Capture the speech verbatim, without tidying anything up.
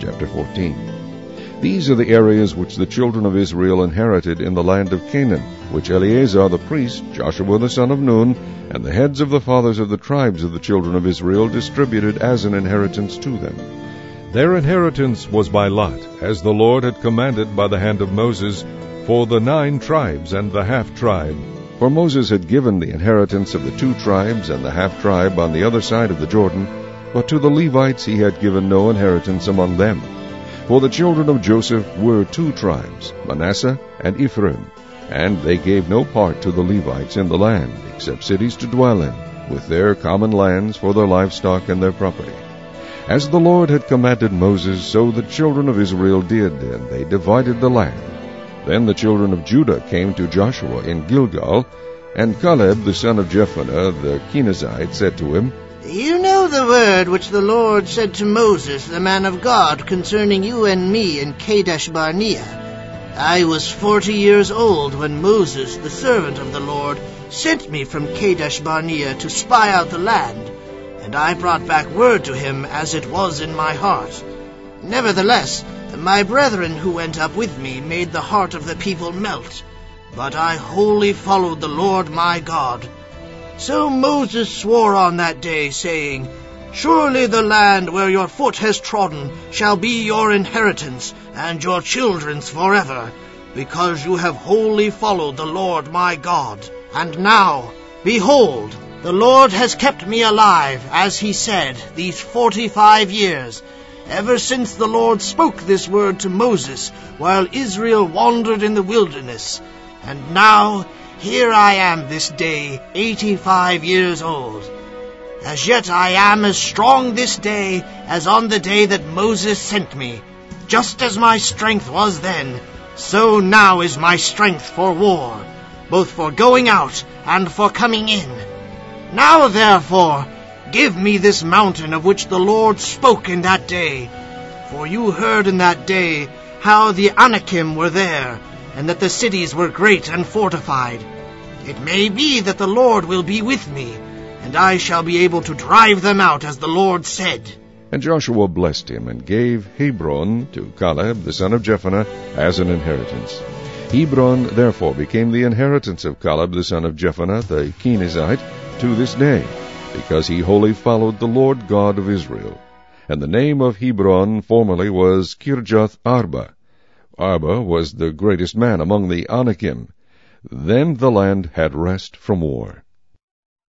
chapter fourteen. These are the areas which the children of Israel inherited in the land of Canaan, which Eleazar the priest, Joshua the son of Nun, and the heads of the fathers of the tribes of the children of Israel distributed as an inheritance to them. Their inheritance was by lot, as the Lord had commanded by the hand of Moses, for the nine tribes and the half-tribe. For Moses had given the inheritance of the two tribes and the half-tribe on the other side of the Jordan, but to the Levites he had given no inheritance among them. For the children of Joseph were two tribes, Manasseh and Ephraim, and they gave no part to the Levites in the land, except cities to dwell in, with their common lands for their livestock and their property. As the Lord had commanded Moses, so the children of Israel did, and they divided the land. Then the children of Judah came to Joshua in Gilgal, and Caleb the son of Jephunneh the Kenizzite said to him, You know the word which the Lord said to Moses, the man of God, concerning you and me in Kadesh Barnea. I was forty years old when Moses, the servant of the Lord, sent me from Kadesh Barnea to spy out the land, and I brought back word to him as it was in my heart. Nevertheless, my brethren who went up with me made the heart of the people melt, but I wholly followed the Lord my God. So Moses swore on that day, saying, Surely the land where your foot has trodden shall be your inheritance, and your children's forever, because you have wholly followed the Lord my God. And now, behold, the Lord has kept me alive, as he said, these forty-five years, ever since the Lord spoke this word to Moses, while Israel wandered in the wilderness. And now, here I am this day, eighty-five years old. As yet I am as strong this day as on the day that Moses sent me. Just as my strength was then, so now is my strength for war, both for going out and for coming in. Now therefore, give me this mountain of which the Lord spoke in that day. For you heard in that day how the Anakim were there, and that the cities were great and fortified. It may be that the Lord will be with me, and I shall be able to drive them out as the Lord said. And Joshua blessed him, and gave Hebron to Caleb the son of Jephunneh as an inheritance. Hebron therefore became the inheritance of Caleb the son of Jephunneh the Kenizzite to this day, because he wholly followed the Lord God of Israel. And the name of Hebron formerly was Kirjath Arba. Arba was the greatest man among the Anakim. Then the land had rest from war.